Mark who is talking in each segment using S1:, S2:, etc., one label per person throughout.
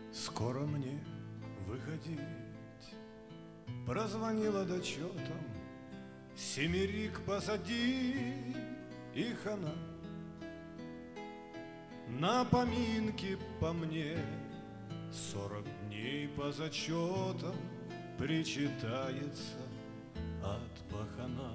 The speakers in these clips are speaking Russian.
S1: Скоро мне выходить. Прозвонила дочетом, семерик посади, их она на поминки по мне 40 дней по зачетам причитается от пахана.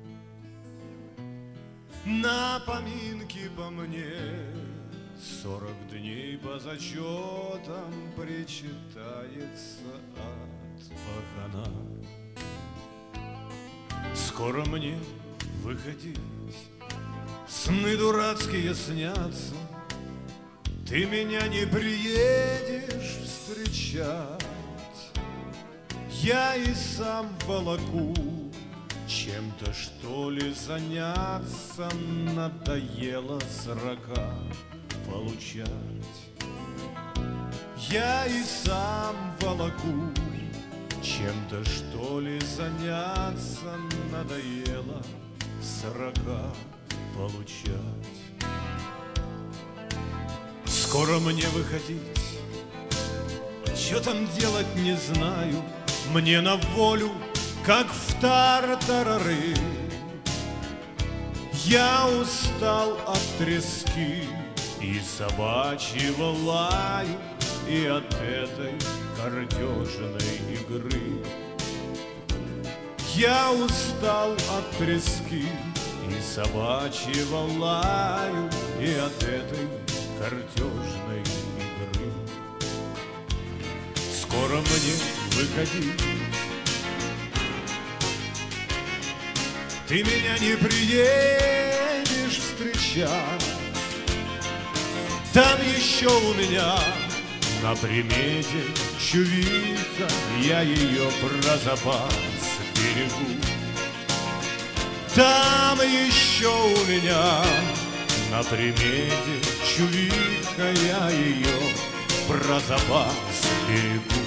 S1: На поминки по мне 40 дней по зачетам причитается от пахана. Скоро мне выходить, сны дурацкие снятся, ты меня не приедешь встречать. Я и сам волоку, чем-то что ли заняться, надоело 40 получать. Я и сам волоку, чем-то что ли заняться, надоело 40 получать. Скоро мне выходить, что там делать не знаю, мне на волю, как в тартарары. Я устал от трески и собачьего лаю, и от этой картежной игры. Я устал от трески и собачьего лаю, и от этой картежной игры. Скоро мне выходить, ты меня не приедешь встречать. Там еще у меня на примете чувиха, я ее про запас берегу. Там еще у меня на примете чувиха, я ее про запас берегу.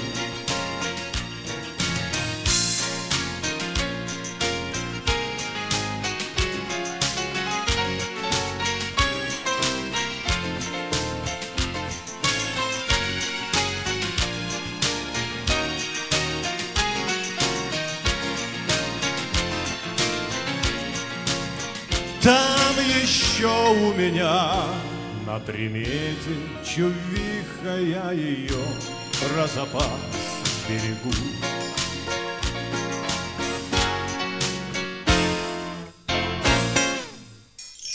S1: Там еще у меня на примете чувиха, я ее про запас берегу.